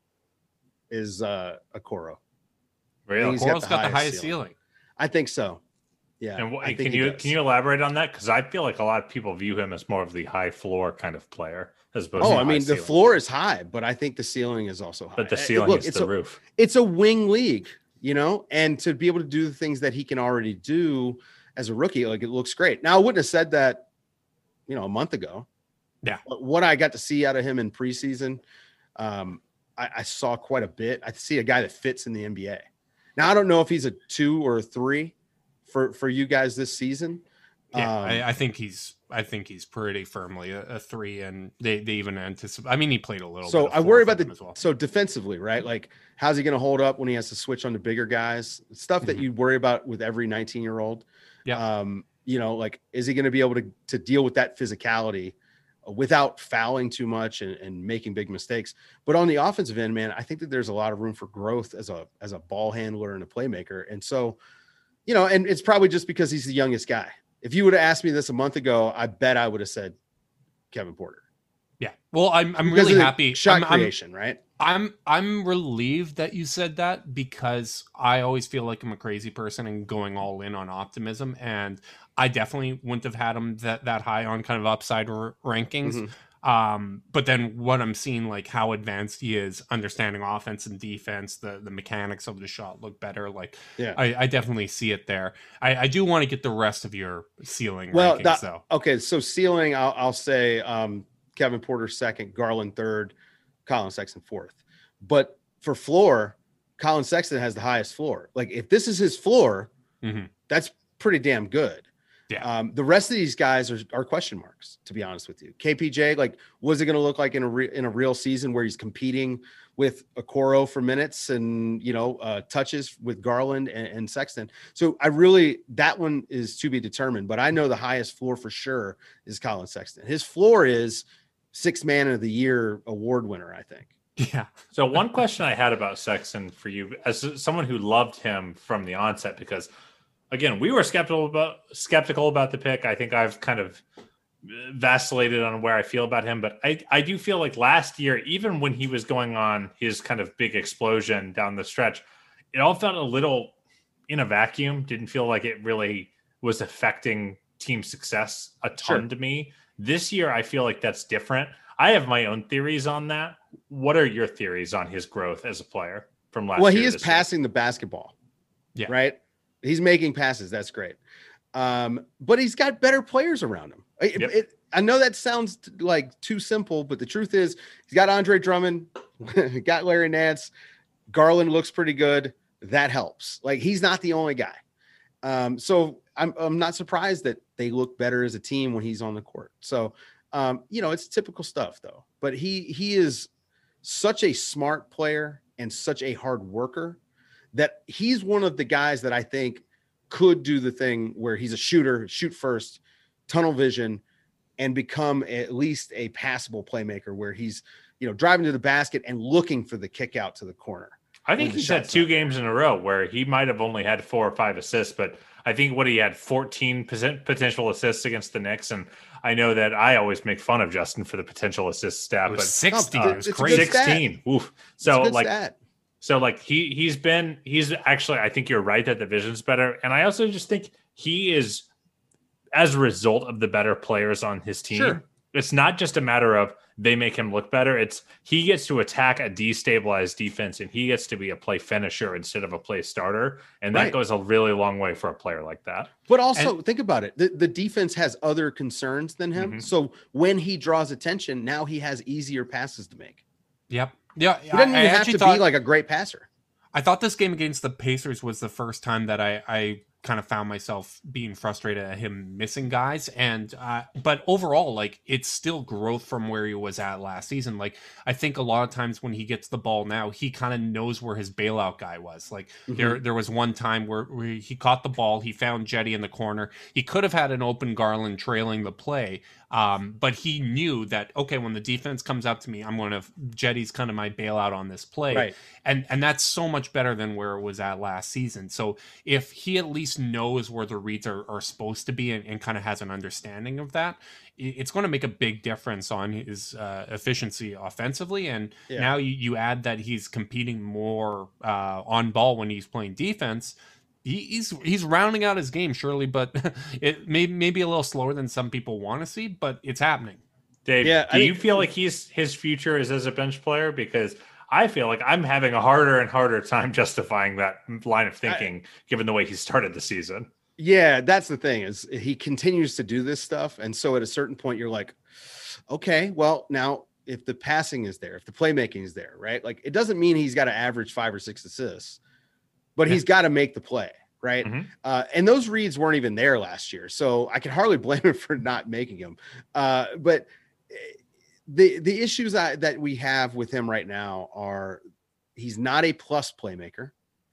is uh, Okoro. Really? He's got Okoro's the got the highest highest ceiling. ceiling. I think so. Yeah. And what, I think can he you does. can you elaborate on that? Because I feel like a lot of people view him as more of the high floor kind of player, as opposed Oh, to I high mean, the ceiling. floor is high, but I think the ceiling is also high. but the Uh, ceiling look, is it's the a, roof. It's a wing league, you know, and to be able to do the things that he can already do as a rookie, like, it looks great. Now, I wouldn't have said that, you know, a month ago. Yeah. But what I got to see out of him in preseason, um, I, I saw quite a bit. I see a guy that fits in the N B A. Now, I don't know if he's a two or a three for, for you guys this season. Yeah, Um, I, I think he's. I think he's pretty firmly a, a three, and they, they even anticipate. I mean, he played a little. So bit of I four worry for about them the as well. so defensively, right? Like, how's he going to hold up when he has to switch on to bigger guys? Stuff that Mhm. you worry about with every nineteen year old. Yeah. Um, you know, like, is he going to be able to to deal with that physicality uh, without fouling too much and, and making big mistakes? But on the offensive end, man, I think that there's a lot of room for growth as a as a ball handler and a playmaker. And so, you know, and it's probably just because he's the youngest guy. If you would have asked me this a month ago, I bet I would have said Kevin Porter. Yeah. Well, I'm I'm Because really of the happy. Shot I'm, I'm- creation, right? I'm I'm relieved that you said that, because I always feel like I'm a crazy person and going all in on optimism, and I definitely wouldn't have had him that that high on kind of upside r- rankings. Mhm. Um, but then what I'm seeing, like how advanced he is, understanding offense and defense, the the mechanics of the shot look better. Like, Yeah. I, I definitely see it there. I, I do want to get the rest of your ceiling Well, rankings that- though. Okay, so ceiling, I'll, I'll say um, Kevin Porter second, Garland third, Colin Sexton fourth. But for floor, Colin Sexton has the highest floor. Like, if this is his floor, Mhm. that's pretty damn good. Yeah. Um, the rest of these guys are, are question marks, to be honest with you. K P J, like, what's it going to look like in a re- in a real season where he's competing with Okoro for minutes and, you know, uh, touches with Garland and, and Sexton? So I really, that one is to be determined. But I know the highest floor for sure is Colin Sexton. His floor is sixth man of the year award winner, I think. Yeah. So one question I had about Sexton for you, as someone who loved him from the onset, because again, we were skeptical about skeptical about the pick. I think I've kind of vacillated on where I feel about him, but I, I do feel like last year, even when he was going on his kind of big explosion down the stretch, it all felt a little in a vacuum. Didn't feel like it really was affecting team success a ton Sure. to me. This year, I feel like that's different. I have my own theories on that. What are your theories on his growth as a player from last Well, year? he is to this year? passing the basketball. Yeah. Right. He's making passes. That's great. Um, but he's got better players around him. It- Yep. it- I know that sounds t- like too simple, but the truth is he's got Andre Drummond, got Larry Nance. Garland looks pretty good. That helps. Like, he's not the only guy. Um, so I'm, I'm not surprised that they look better as a team when he's on the court. So, um, you know, it's typical stuff though, but he, he is such a smart player and such a hard worker that he's one of the guys that I think could do the thing where he's a shooter, shoot first, tunnel vision, and become at least a passable playmaker where he's, you know, driving to the basket and looking for the kick out to the corner. I think when the he's had shot's two not there. games in a row where he might have only had four or five assists, but I think what he had fourteen percent potential assists against the Knicks. And I know that I always make fun of Justin for the potential assist stat, It was but sixteen. No, it was it's a crazy. good stat. sixteen. Oof. It's a So good like, stat. so like he, he's been, he's actually, I think you're right that the vision's better. And I also just think he is, as a result of the better players on his team, Sure. it's not just a matter of they make him look better. It's he gets to attack a destabilized defense and he gets to be a play finisher instead of a play starter. And that Right. goes a really long way for a player like that. But also think about it. The, the defense has other concerns than him. Mhm. So when he draws attention, now he has easier passes to make. Yep. Yeah. He doesn't I, I even have actually to thought, be like a great passer. I thought this game against the Pacers was the first time that I, I kind of found myself being frustrated at him missing guys. And, uh, but overall, like, it's still growth from where he was at last season. Like, I think a lot of times when he gets the ball now, he kind of knows where his bailout guy was. Like, Mm-hmm. there, there was one time where, where he caught the ball, he found Jetty in the corner. He could have had an open Garland trailing the play. Um, but he knew that, okay, when the defense comes up to me, I'm going to, Jetty's kind of my bailout on this play. Right. And, and that's so much better than where it was at last season. So if he at least knows where the reads are, are supposed to be and, and kind of has an understanding of that, it- it's going to make a big difference on his uh, efficiency offensively. And Yeah. now you, you add that he's competing more uh, on ball when he's playing defense. He, he's he's rounding out his game, surely, but it may maybe a little slower than some people want to see, but it's happening. Dave, Yeah, do I you mean- feel like he's his future is as a bench player? Because I feel like I'm having a harder and harder time justifying that line of thinking, given the way he started the season. Yeah, that's the thing is he continues to do this stuff. And so at a certain point, you're like, okay, well, now if the passing is there, if the playmaking is there, right? Like, it doesn't mean he's got to average five or six assists, but he's got to make the play, right? Mhm. Uh, and those reads weren't even there last year. So I can hardly blame him for not making them. Uh, but eh, the the issues I, that we have with him right now are he's not a plus playmaker.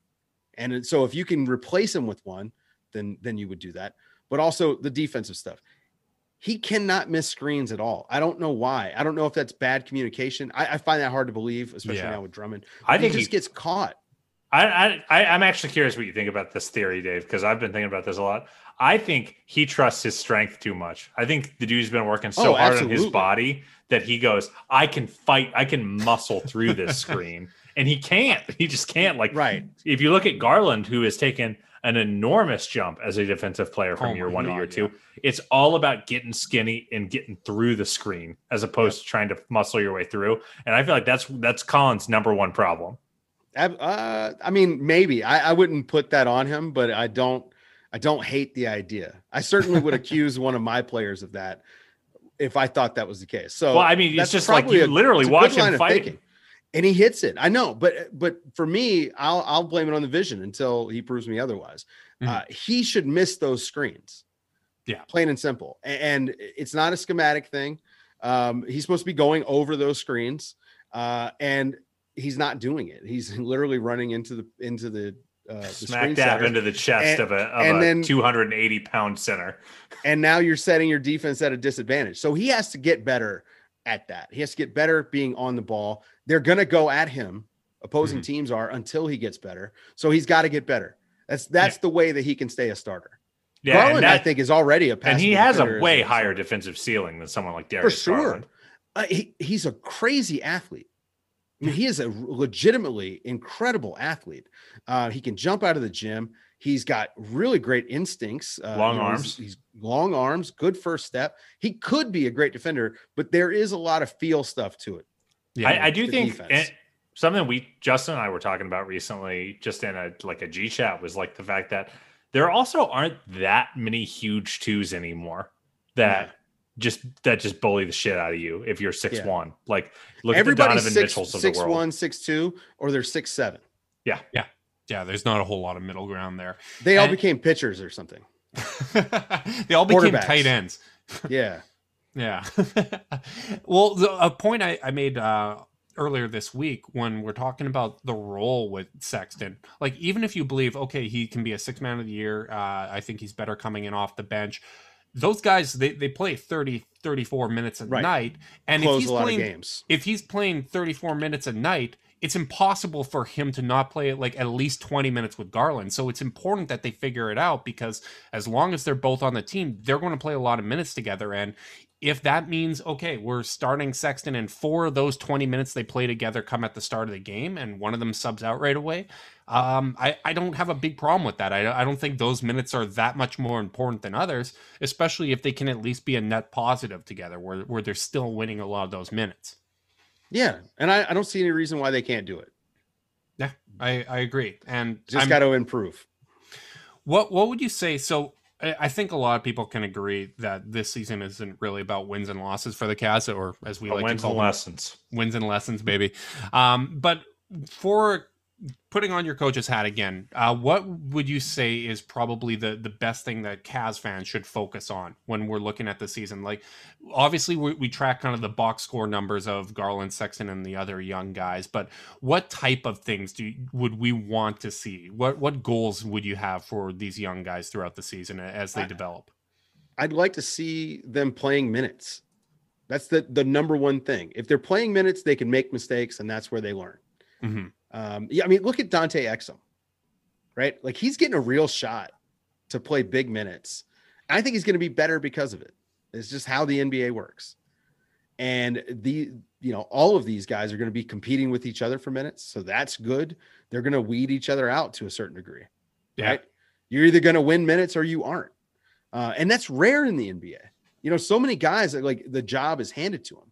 And so if you can replace him with one, then then you would do that. But also the defensive stuff. He cannot miss screens at all. I don't know why. I don't know if that's bad communication. I, I find that hard to believe, especially Yeah. now with Drummond. I he think just he- gets caught. I, I, I I'm actually curious what you think about this theory, Dave, because I've been thinking about this a lot. I think he trusts his strength too much. I think the dude's been working so Oh, hard on his absolutely. body that he goes, I can fight, I can muscle through this screen. And he can't. He just can't. Like, Right. if you look at Garland, who has taken an enormous jump as a defensive player from Oh year my one to God, year two, yeah. it's all about getting skinny and getting through the screen as opposed to trying to muscle your way through. And I feel like that's that's Collins' number one problem. Ab- Uh, I mean, maybe I, I wouldn't put that on him, but I don't. I don't hate the idea. I certainly would accuse one of my players of that if I thought that was the case. So, Well, I mean, it's that's just like probably you a- literally it's a watch good him line of fighting. thinking. And he hits it. I know, but but for me, I'll I'll blame it on the vision until he proves me otherwise. Mhm. Uh, he should miss those screens. Yeah. Plain and simple. A- And it's not a schematic thing. Um, he's supposed to be going over those screens, uh, and he's not doing it. He's literally running into the into the uh, the Smack screen dab setter. into the chest And- of a, of and a then- two hundred eighty pound center. And now you're setting your defense at a disadvantage. So he has to get better at that. He has to get better being on the ball. They're going to go at him. Opposing Mhm. teams are until he gets better. So he's got to get better. That's that's the way that he can stay a starter. Yeah, Garland, and that, I think, is already a and he has a way well, higher defensive ceiling than someone like Darius for sure. Garland. Uh, he, he's a crazy athlete. I mean, he is a legitimately incredible athlete. Uh, he can jump out of the gym. He's got really great instincts. Uh, long you know, arms. He's, he's long arms, good first step. He could be a great defender, but there is a lot of feel stuff to it. Yeah, I, I do think defense. something we Justin and I were talking about recently, just in a like a G chat, was like the fact that there also aren't that many huge twos anymore that yeah. just that just bully the shit out of you if you're six yeah. one. Like look Everybody's at the Donovan six, Mitchells of six, the world. one, six two, or they're six seven. Yeah, yeah, yeah. There's not a whole lot of middle ground there. They all and, became pitchers or something. They all became tight ends. Yeah. Yeah. Well, the, a point I, I made uh, earlier this week when we're talking about the role with Sexton, like even if you believe, okay, he can be a six man of the year, uh, I think he's better coming in off the bench. Those guys, they, they play thirty, thirty-four minutes a right. night. And Close if he's a lot playing, of games. if he's playing thirty-four minutes a night, it's impossible for him to not play like at least twenty minutes with Garland. So it's important that they figure it out, because as long as they're both on the team, they're going to play a lot of minutes together. And if that means, okay, we're starting Sexton and four of those twenty minutes they play together come at the start of the game and one of them subs out right away, um, I, I don't have a big problem with that. I, I don't think those minutes are that much more important than others, especially if they can at least be a net positive together where, where they're still winning a lot of those minutes. Yeah, and I, I don't see any reason why they can't do it. Yeah, I, I agree. And just got to improve. What what would you say? So I think a lot of people can agree that this season isn't really about wins and losses for the Cavs, or as we but like wins to call and them, lessons. Wins and lessons, baby. Um, but for putting on your coach's hat again, uh, what would you say is probably the, the best thing that Cavs fans should focus on when we're looking at the season? Like, obviously, we, we track kind of the box score numbers of Garland, Sexton, and the other young guys, but what type of things do you, would we want to see? What what goals would you have for these young guys throughout the season as they I, develop? I'd like to see them playing minutes. That's the, the number one thing. If they're playing minutes, they can make mistakes, and that's where they learn. Mm-hmm. Um, yeah, I mean, look at Dante Exum, right? Like, he's getting a real shot to play big minutes. I think he's going to be better because of it. It's just how the N B A works. And the, you know, all of these guys are going to be competing with each other for minutes. So that's good. They're going to weed each other out to a certain degree, yeah. right? You're either going to win minutes or you aren't. Uh, and that's rare in the N B A. You know, so many guys that, like, the job is handed to them.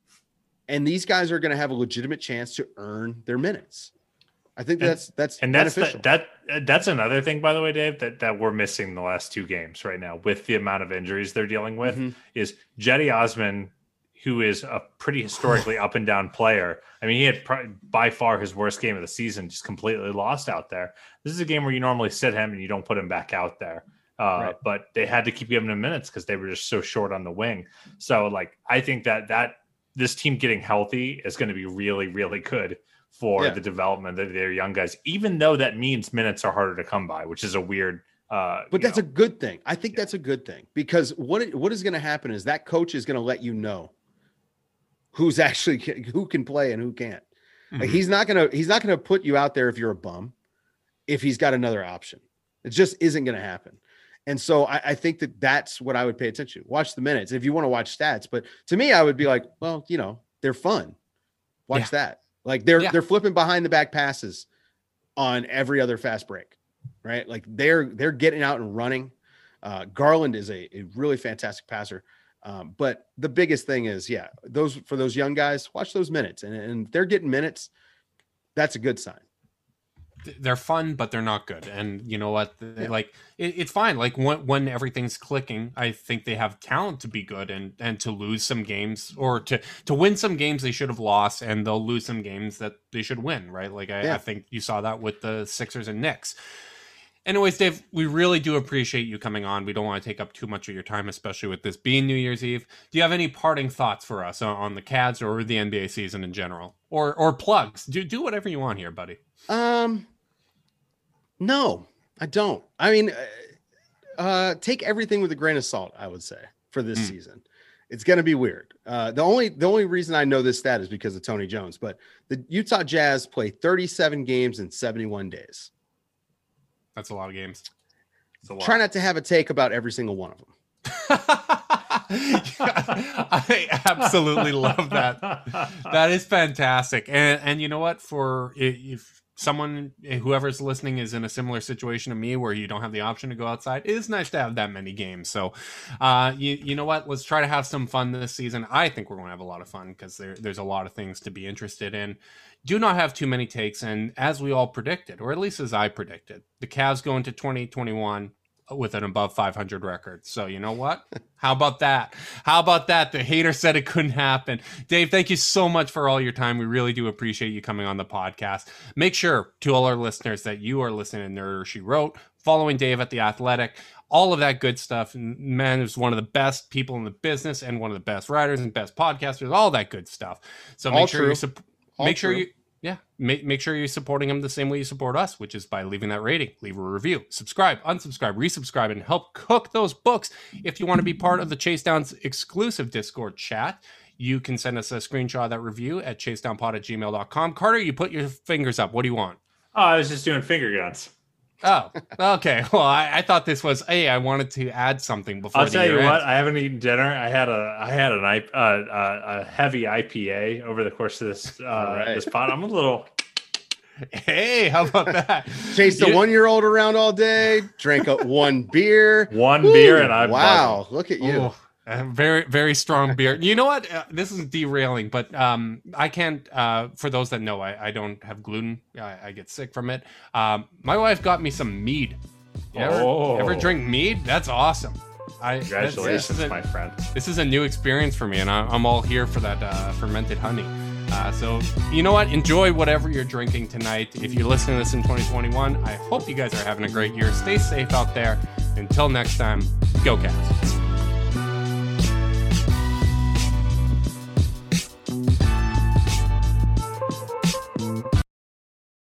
And these guys are going to have a legitimate chance to earn their minutes. I think that's that's and that's beneficial. the, that that's another thing, by the way, Dave, that that we're missing the last two games right now with the amount of injuries they're dealing with. Mm-hmm. Is Jetty Osman, who is a pretty historically up and down player. I mean, he had probably, by far his worst game of the season, just completely lost out there. This is a game where you normally sit him and you don't put him back out there. Uh, right. But they had to keep giving him minutes because they were just so short on the wing. So, like, I think that that this team getting healthy is going to be really, really good for yeah. the development of their young guys, even though that means minutes are harder to come by, which is a weird. Uh, but that's know. a good thing. I think yeah. that's a good thing, because what what is going to happen is that coach is going to let you know who's actually who can play and who can't. Mm-hmm. Like, he's not gonna he's not gonna put you out there if you're a bum, if he's got another option. It just isn't going to happen. And so I, I think that that's what I would pay attention to. Watch the minutes if you want to watch stats. But to me, I would be like, well, you know, they're fun. Watch yeah. that. Like, they're yeah. they're flipping behind the back passes on every other fast break, right? Like, they're they're getting out and running. Uh, Garland is a, a really fantastic passer. Um, but the biggest thing is, yeah, those for those young guys, watch those minutes, and, and if they're getting minutes, that's a good sign. They're fun, but they're not good. And you know what? Yeah. Like, it, it's fine. Like, when, when everything's clicking, I think they have talent to be good, and, and to lose some games, or to, to win some games they should have lost, and they'll lose some games that they should win, right? Like, I, yeah. I think you saw that with the Sixers and Knicks. Anyways, Dave, we really do appreciate you coming on. We don't want to take up too much of your time, especially with this being New Year's Eve. Do you have any parting thoughts for us on, on the Cavs or the N B A season in general? Or or plugs? Do, do whatever you want here, buddy. Um, no, I don't. I mean, uh, take everything with a grain of salt, I would say, for this mm. season. It's going to be weird. Uh, the only the only reason I know this stat is because of Tony Jones, but the Utah Jazz play thirty-seven games in seventy-one days. That's a lot of games. try not to have a take about every single one of them. I absolutely love that. That is fantastic. And and you know what? For if someone, whoever's listening, is in a similar situation to me where you don't have the option to go outside, it is nice to have that many games. So, uh, you you know what? Let's try to have some fun this season. I think we're going to have a lot of fun because there there's a lot of things to be interested in. Do not have too many takes, and as we all predicted, or at least as I predicted, the Cavs go into twenty twenty-one with an above five hundred record. So you know what? How about that? How about that? The hater said it couldn't happen. Dave, thank you so much for all your time. We really do appreciate you coming on the podcast. Make sure to all our listeners that you are listening to Nerder She Wrote, following Dave at The Athletic, all of that good stuff. Man is one of the best people in the business and one of the best writers and best podcasters, all that good stuff. So make all sure true. you support. All Make sure true. you, yeah, make, make sure you're supporting him the same way you support us, which is by leaving that rating, leave a review, subscribe, unsubscribe, resubscribe, and help cook those books. If you want to be part of the Chase Downs exclusive Discord chat, you can send us a screenshot of that review at chasedownpod at gmail dot com. Carter, you put your fingers up. What do you want? Oh, I was just doing finger guns. Oh, okay. Well, I, I thought this was, hey, I wanted to add something before I'll the tell you year what. ends. I haven't eaten dinner. I had a I had an I uh, uh, a heavy I P A over the course of this uh, right. this pot. I'm a little. Hey, how about that? Chased a You- one-year-old around all day, drank up one beer. One Woo! beer and I'm wow. Look at you. Ooh, a very, very strong beer. You know what? Uh, this is derailing, but um, I can't, uh, for those that know, I, I don't have gluten. I, I get sick from it. Um, my wife got me some mead. You ever, Oh. ever drink mead? That's awesome. I, that's- Congratulations, this is a- my friend. This is a new experience for me, and I, I'm all here for that uh, fermented honey. Uh, so, you know what? Enjoy whatever you're drinking tonight. If you're listening to this in twenty twenty-one, I hope you guys are having a great year. Stay safe out there. Until next time, go Cavs.